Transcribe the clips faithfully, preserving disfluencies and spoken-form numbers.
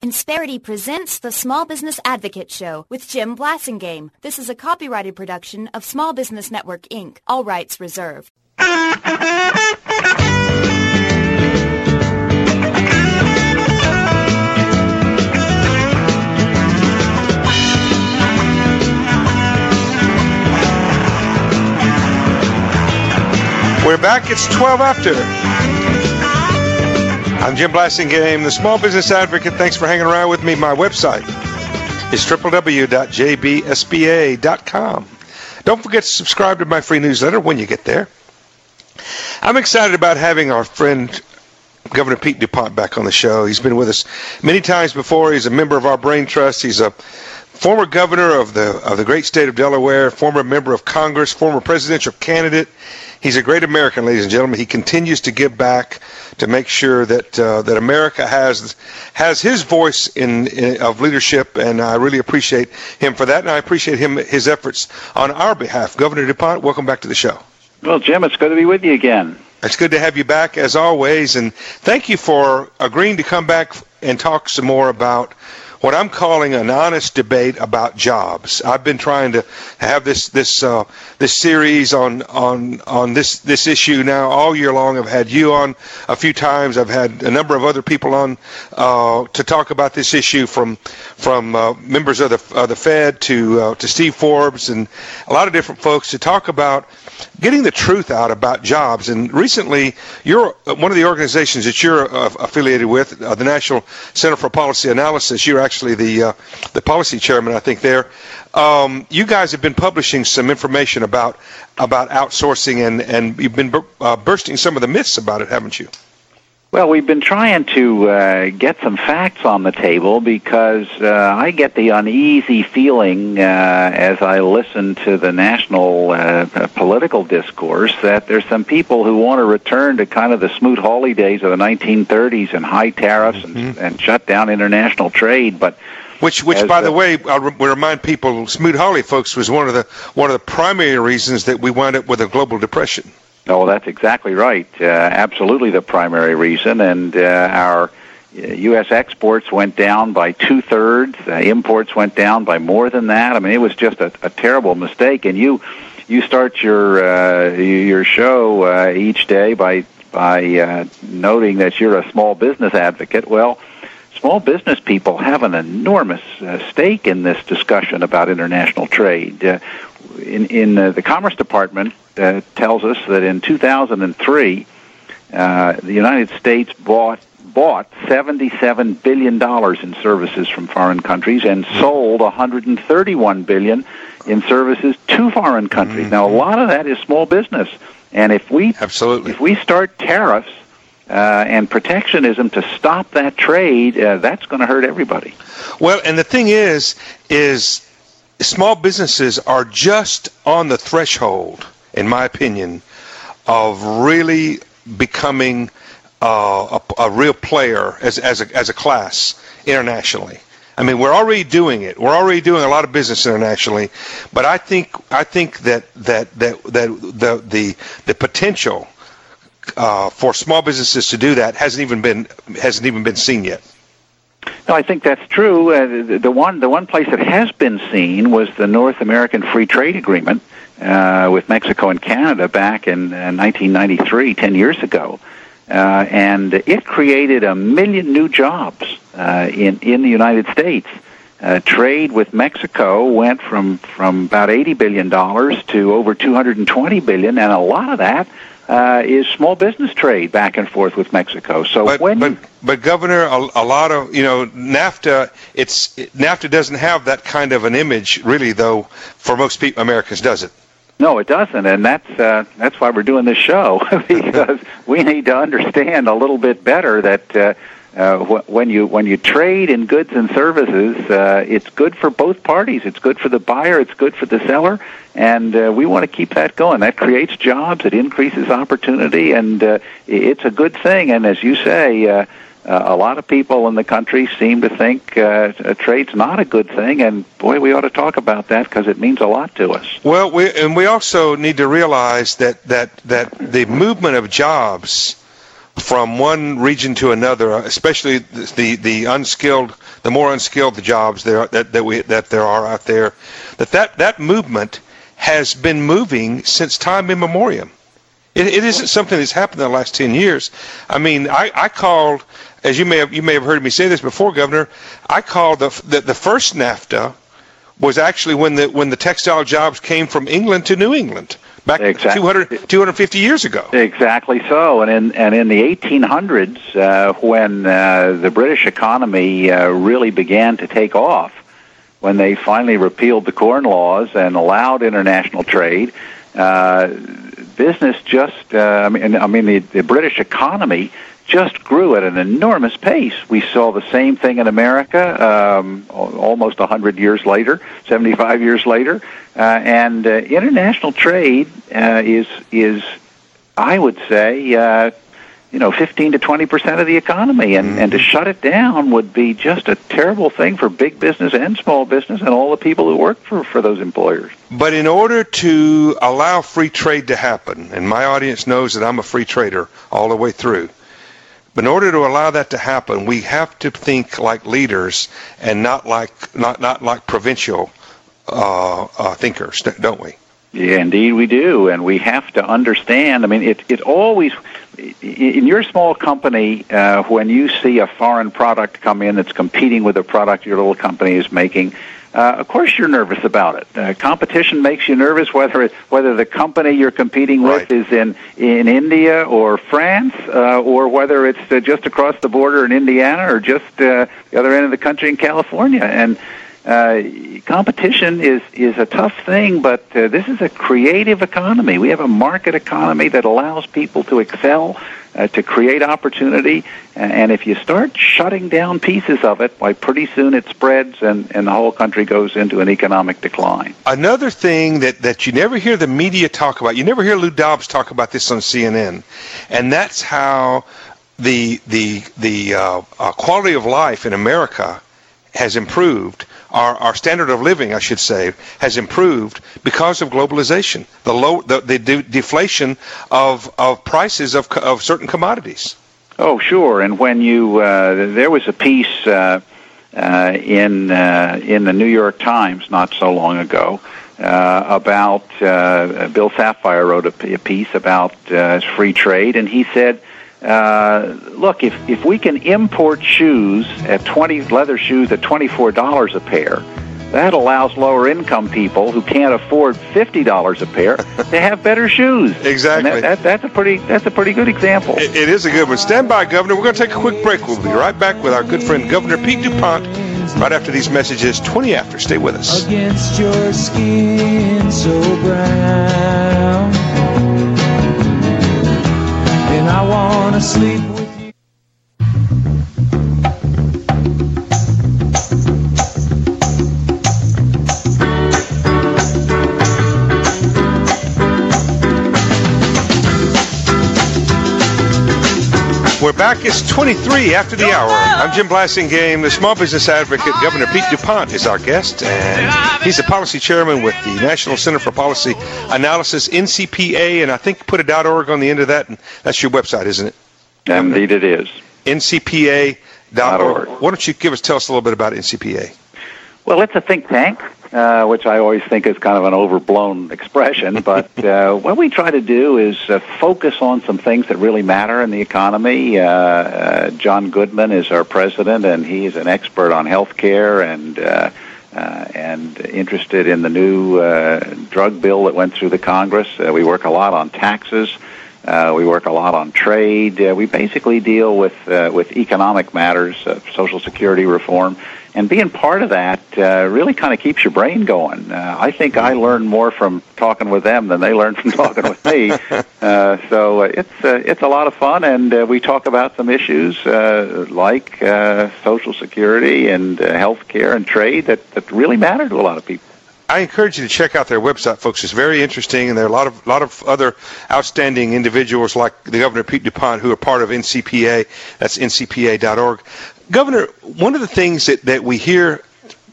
Insperity presents the Small Business Advocate Show with Jim Blasingame. This is a copyrighted production of Small Business Network, Incorporated. All rights reserved. We're back. It's twelve after. I'm Jim Blasingame, the Small Business Advocate. Thanks for hanging around with me. My website is w w w dot j b s b a dot com. Don't forget to subscribe to my free newsletter when you get there. I'm excited about having our friend Governor Pete DuPont back on the show. He's been with us many times before. He's a member of our Brain Trust. He's a former governor of the of the great state of Delaware, former member of Congress, former presidential candidate. He's a great American, ladies and gentlemen. He continues to give back to make sure that uh, that America has has his voice in, in of leadership, and I really appreciate him for that, and I appreciate him his efforts on our behalf. Governor DuPont, welcome back to the show. Well, Jim, it's good to be with you again. It's good to have you back, as always, and thank you for agreeing to come back and talk some more about what I'm calling an honest debate about jobs. I've been trying to have this this uh, this series on on on this this issue now all year long. I've had you on a few times. I've had a number of other people on uh, to talk about this issue, from from uh, members of the of the Fed to uh, to Steve Forbes and a lot of different folks to talk about getting the truth out about jobs. And recently, you're one of the organizations that you're uh, affiliated with, uh, the National Center for Policy Analysis. You're actually the uh, the policy chairman, I think, there. Um, you guys have been publishing some information about about outsourcing, and, and you've been uh, bursting some of the myths about it, haven't you? Well, we've been trying to uh, get some facts on the table because uh, I get the uneasy feeling uh, as I listen to the national uh, political discourse that there's some people who want to return to kind of the Smoot-Hawley days of the nineteen thirties and high tariffs and, mm-hmm. and shut down international trade. But Which, which, by the, the way, I'll re- remind people, Smoot-Hawley, folks, was one of the one of the primary reasons that we wound up with a global depression. Oh, that's exactly right. Uh, absolutely the primary reason. And uh, our U S exports went down by two-thirds. Uh, imports went down by more than that. I mean, it was just a, a terrible mistake. And you you start your uh, your show uh, each day by, by uh, noting that you're a small business advocate. Well, small business people have an enormous uh, stake in this discussion about international trade. Uh, in in uh, the Commerce Department, Uh, tells us that in two thousand three, uh, the United States bought bought seventy-seven billion dollars in services from foreign countries and sold one hundred thirty-one billion dollars in services to foreign countries. Mm-hmm. Now, a lot of that is small business, and if we Absolutely. if we start tariffs uh, and protectionism to stop that trade, uh, that's going to hurt everybody. Well, and the thing is, is small businesses are just on the threshold, in my opinion, of really becoming uh, a, a real player as as a, as a class internationally. I mean, we're already doing it. We're already doing a lot of business internationally, but I think I think that that that, that the the the potential uh, for small businesses to do that hasn't even been hasn't even been seen yet. No, I think that's true. Uh, the, the one the one place that has been seen was the North American Free Trade Agreement Uh, with Mexico and Canada back in uh, nineteen ninety-three, ten years ago. Uh, and it created a million new jobs uh, in, in the United States. Uh, trade with Mexico went from, from about eighty billion dollars to over two hundred twenty billion dollars, and a lot of that uh, is small business trade back and forth with Mexico. So but, when but, but Governor, a, a lot of, you know, NAFTA, it's NAFTA doesn't have that kind of an image, really, though, for most people, Americans, does it? No, it doesn't, and that's uh, that's why we're doing this show, because we need to understand a little bit better that uh, uh, wh- when you when you trade in goods and services, uh, it's good for both parties. It's good for the buyer. It's good for the seller, and uh, we want to keep that going. That creates jobs. It increases opportunity, and uh, it's a good thing. And as you say, Uh, Uh, a lot of people in the country seem to think uh, trade's not a good thing, and boy, we ought to talk about that because it means a lot to us. Well, we, and we also need to realize that, that, that the movement of jobs from one region to another, especially the the, the unskilled, the more unskilled the jobs there that that we that there are out there, that that, that movement has been moving since time immemorial. It, it isn't something that's happened in the last ten years. I mean, I, I called, as you may have you may have heard me say this before, Governor. I called the the, the first NAFTA was actually when the when the textile jobs came from England to New England. Back exactly. two hundred, two hundred fifty years ago. Exactly so. And in, and in the eighteen hundreds, uh, when uh, the British economy uh, really began to take off, when they finally repealed the Corn Laws and allowed international trade, uh, business just, uh, I mean, I mean the, the British economy just grew at an enormous pace. We saw the same thing in America um, almost one hundred years later, seventy-five years later. Uh, and uh, international trade uh, is, is, I would say, uh, you know, fifteen to twenty percent of the economy. And, mm-hmm. and to shut it down would be just a terrible thing for big business and small business and all the people who work for, for those employers. But in order to allow free trade to happen, and my audience knows that I'm a free trader all the way through, but in order to allow that to happen, we have to think like leaders and not like not not like provincial uh, uh, thinkers, don't we? Yeah, indeed we do, and we have to understand. I mean, it it always in your small company uh, when you see a foreign product come in that's competing with a product your little company is making. Uh, of course, you're nervous about it. Uh, competition makes you nervous, whether it, whether the company you're competing with right. is in in India or France, uh, or whether it's uh, just across the border in Indiana, or just uh, the other end of the country in California. And uh, competition is is a tough thing, but uh, this is a creative economy. We have a market economy that allows people to excel, Uh, to create opportunity, and if you start shutting down pieces of it, why pretty soon it spreads and, and the whole country goes into an economic decline. Another thing that, that you never hear the media talk about, you never hear Lou Dobbs talk about this on C N N, and that's how the the the uh, uh, quality of life in America has improved. Our, our standard of living, I should say, has improved because of globalization, the low, the, the de- deflation of of prices of of certain commodities. Oh, sure. And when you uh, there was a piece uh, uh, in uh, in the New York Times not so long ago uh, about uh, Bill Sapphire wrote a, a piece about uh, free trade, and he said, Uh, look, if if we can import shoes at twenty leather shoes at twenty-four dollars a pair, that allows lower income people who can't afford fifty dollars a pair to have better shoes. Exactly. And that, that, that's a pretty that's a pretty good example. It, it is a good one. Stand by, Governor. We're going to take a quick break. We'll be right back with our good friend Governor Pete DuPont right after these messages. Twenty after. Stay with us. Against your skin so brown, and I want to sleep with you. We're back. It's twenty-three after the hour. I'm Jim Blasingame, the small business advocate. Governor Pete DuPont is our guest, and he's the policy chairman with the National Center for Policy Analysis, N C P A, and I think put a .org on the end of that, and that's your website, isn't it? Indeed it is. N C P A dot org. Why don't you give us, tell us a little bit about N C P A? Well, it's a think tank, uh, which I always think is kind of an overblown expression, but uh, what we try to do is uh, focus on some things that really matter in the economy. Uh, uh, John Goodman is our president, and he's an expert on health care and uh, uh, and interested in the new uh, drug bill that went through the Congress. Uh, we work a lot on taxes. Uh, we work a lot on trade. Uh, we basically deal with uh, with economic matters, uh, Social Security reform. And being part of that uh, really kind of keeps your brain going. Uh, I think I learn more from talking with them than they learn from talking with me. Uh, so uh, it's uh, it's a lot of fun, and uh, we talk about some issues uh, like uh, Social Security and uh, health care and trade that, that really matter to a lot of people. I encourage you to check out their website, folks. It's very interesting, and there are a lot of lot of other outstanding individuals like the Governor Pete DuPont who are part of N C P A. That's N C P A dot org. Governor, one of the things that, that we hear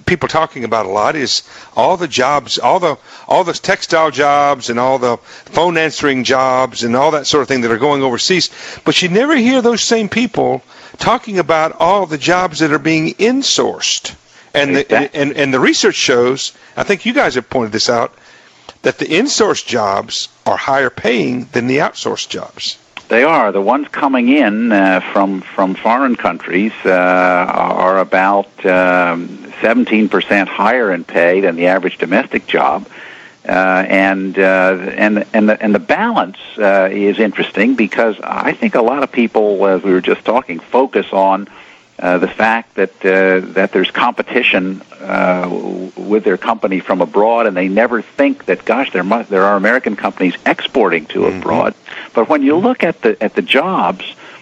people talking about a lot is all the jobs, all the all the textile jobs and all the phone answering jobs and all that sort of thing that are going overseas. But you never hear those same people talking about all the jobs that are being insourced. And the, and, and, and the research shows, I think you guys have pointed this out, that the insourced jobs are higher paying than the outsourced jobs. They are. The ones coming in uh, from from foreign countries uh, are about um, seventeen percent higher in pay than the average domestic job. Uh, and uh, and and the and the balance uh, is interesting because I think a lot of people, as we were just talking, focus on uh, the fact that uh, that there's competition uh, with their company from abroad, and they never think that, gosh, there must there are American companies exporting to mm-hmm. abroad. But when you look at the at the jobs,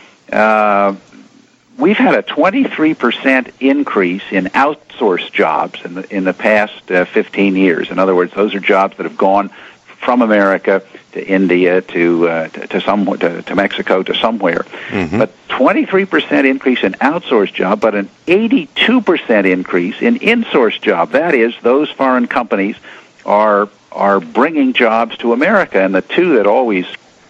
uh, we've had a twenty-three percent increase in outsourced jobs in the in the past uh, fifteen years. In other words, those are jobs that have gone from America to India to uh, to, to some to, to Mexico to somewhere. Mm-hmm. But twenty-three percent increase in outsourced job, but an eighty-two percent increase in insourced job. That is, those foreign companies are are bringing jobs to America, and the two that always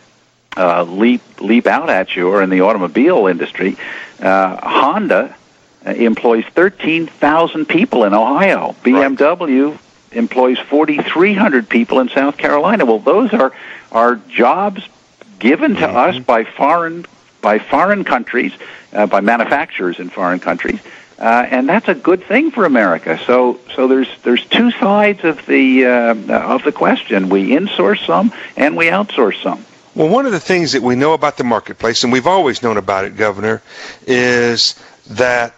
uh, leap leap out at you are in the automobile industry. Uh, Honda uh, employs thirteen thousand people in Ohio. B M W right. employs forty-three hundred people in South Carolina. Well, those are are jobs given to mm-hmm. us by foreign by foreign countries, uh, by manufacturers in foreign countries, uh, and that's a good thing for America. So, so there's there's two sides of the uh, of the question. We insource some and we outsource some. Well, one of the things that we know about the marketplace, and we've always known about it, Governor, is that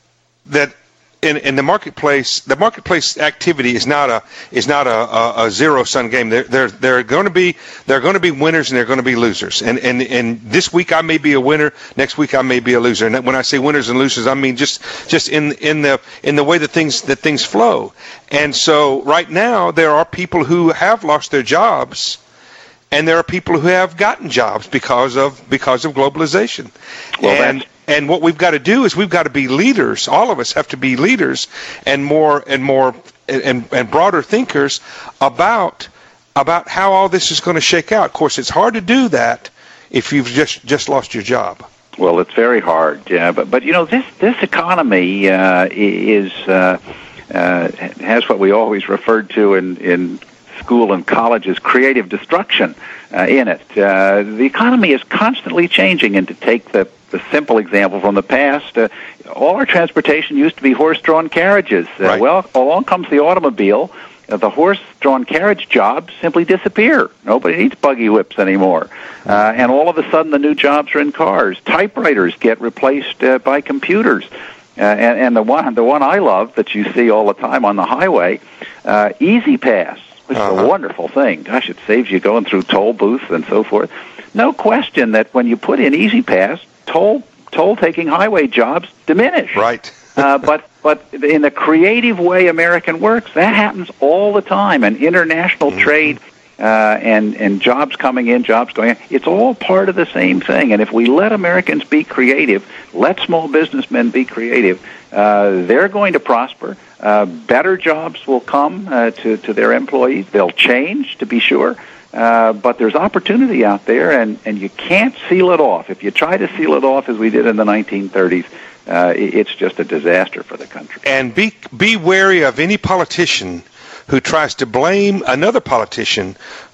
that in, in the marketplace, the marketplace activity is not a is not a, a, a zero sum game. There there there are going to be there are going to be winners and there are going to be losers. And and and this week I may be a winner. Next week I may be a loser. And when I say winners and losers, I mean just just in in the in the way that things that things flow. And so right now there are people who have lost their jobs. And there are people who have gotten jobs because of because of globalization. Well, and and what we've got to do is we've got to be leaders. All of us have to be leaders and more and more and, and broader thinkers about about how all this is going to shake out. Of course, it's hard to do that if you've just, just lost your job. Well, it's very hard. Yeah, but but you know this this economy uh, is uh, uh, has what we always referred to in in. school and college is creative destruction uh, in it. Uh, the economy is constantly changing, and to take the, the simple example from the past, uh, all our transportation used to be horse-drawn carriages. Uh, right. Well, along comes the automobile. Uh, the horse-drawn carriage jobs simply disappear. Nobody needs buggy whips anymore. Uh, and all of a sudden, the new jobs are in cars. Typewriters get replaced uh, by computers. Uh, and, and the one the one I love that you see all the time on the highway, uh, Easy Pass. Which uh-huh. is a wonderful thing. Gosh, it saves you going through toll booths and so forth. No question that when you put in Easy Pass, toll toll taking highway jobs diminish. Right. uh, but but in the creative way American works, that happens all the time. And international mm-hmm. trade uh, and and jobs coming in, jobs going in, it's all part of the same thing. And if we let Americans be creative, let small businessmen be creative, uh, they're going to prosper. Uh, better jobs will come uh, to, to their employees. They'll change, to be sure, uh, but there's opportunity out there, and, and you can't seal it off. If you try to seal it off, as we did in the nineteen thirties, uh, it's just a disaster for the country. And be be wary of any politician who tries to blame another politician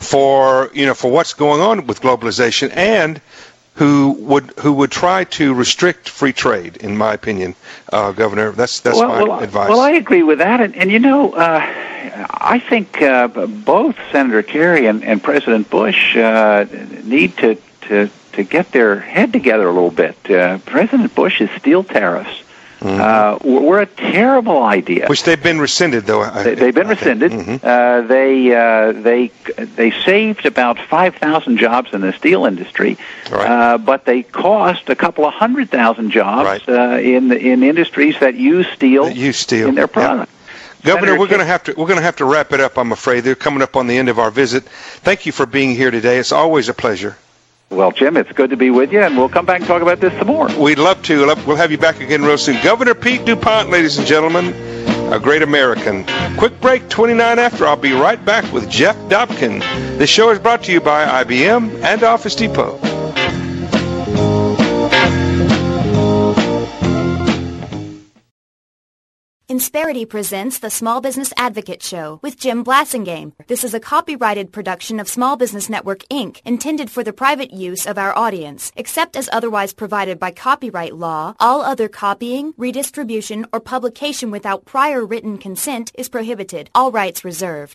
for you know for what's going on with globalization, and who would who would try to restrict free trade, in my opinion, uh, Governor. That's that's well, my well, advice. Well, I agree with that, and, and you know, uh, I think uh, both Senator Kerry and, and President Bush uh, need to, to to get their head together a little bit. Uh, President Bush's steel tariffs Mm-hmm. Uh, were a terrible idea. Which they've been rescinded, though. I, they, they've been I rescinded. Mm-hmm. Uh, they uh, they they saved about five thousand jobs in the steel industry, right. uh, but they cost a couple of hundred thousand jobs right. uh, in in industries that use steel, that use steel. in their product. Yeah. Governor, Senator we're going to have to we're going to have to wrap it up. I'm afraid they're coming up on the end of our visit. Thank you for being here today. It's always a pleasure. Well, Jim, it's good to be with you, and we'll come back and talk about this some more. We'd love to. We'll have you back again real soon. Governor Pete DuPont, ladies and gentlemen. a great American. Quick break, twenty-nine after. I'll be right back with Jeff Dobkin. This show is brought to you by I B M and Office Depot. Insperity presents the Small Business Advocate Show with Jim Blasingame. This is a copyrighted production of Small Business Network, Incorporated, intended for the private use of our audience. Except as otherwise provided by copyright law, all other copying, redistribution, or publication without prior written consent is prohibited. All rights reserved.